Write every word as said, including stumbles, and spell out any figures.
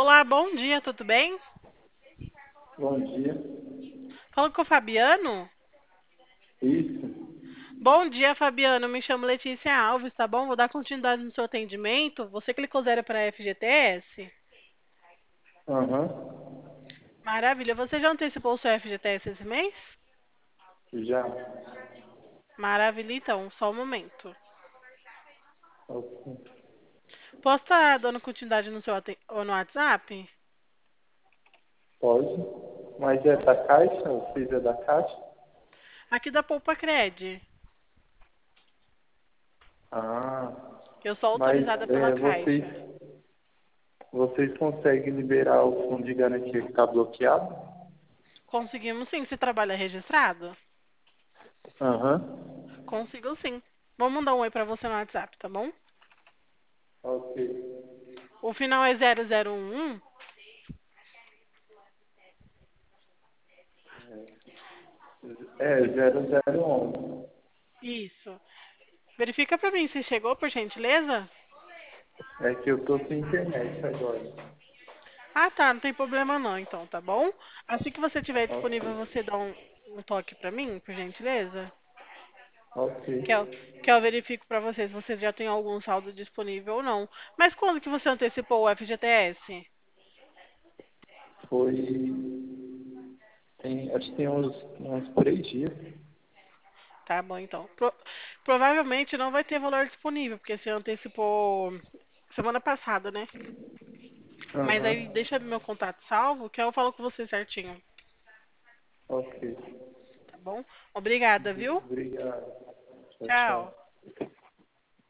Olá, bom dia, tudo bem? Bom dia. Falando com o Fabiano? Isso. Bom dia, Fabiano. Me chamo Letícia Alves, tá bom? Vou dar continuidade no seu atendimento. Você clicou zero para F G T S? Aham. Maravilha. Você já antecipou o seu F G T S esse mês? Já. Maravilha, então. Só um momento. Ok. Posso estar dando continuidade no seu aten- ou no WhatsApp? Pode. Mas é da Caixa? O Fiz é da Caixa? Aqui da Poupa Cred. Ah. Eu sou Mas autorizada pela é, vocês, Caixa. vocês conseguem liberar o fundo de garantia que está bloqueado? Conseguimos sim. Você trabalha registrado? Aham. Consigo sim. Vou mandar um oi pra você no WhatsApp, tá bom? Ok. O final é zero zero um um. É, zero zero onze. Isso. Verifica pra mim se chegou, por gentileza. É que eu tô sem internet agora. Ah, tá. Não tem problema não, então, tá bom? Assim que você tiver disponível, Ok. você dá um, um toque pra mim, por gentileza. Ok. Que eu, que eu verifico pra você se você já tem algum saldo disponível ou não. Mas quando que você antecipou o F G T S? Foi. Tem, acho que tem uns, uns três dias. Tá bom, então. Pro- provavelmente não vai ter valor disponível, porque você antecipou semana passada, né? Mas Aham. aí deixa meu contato salvo, que eu falo com você certinho, Ok. tá bom? Obrigada, viu? Obrigado. Tchau, Tchau. tchau.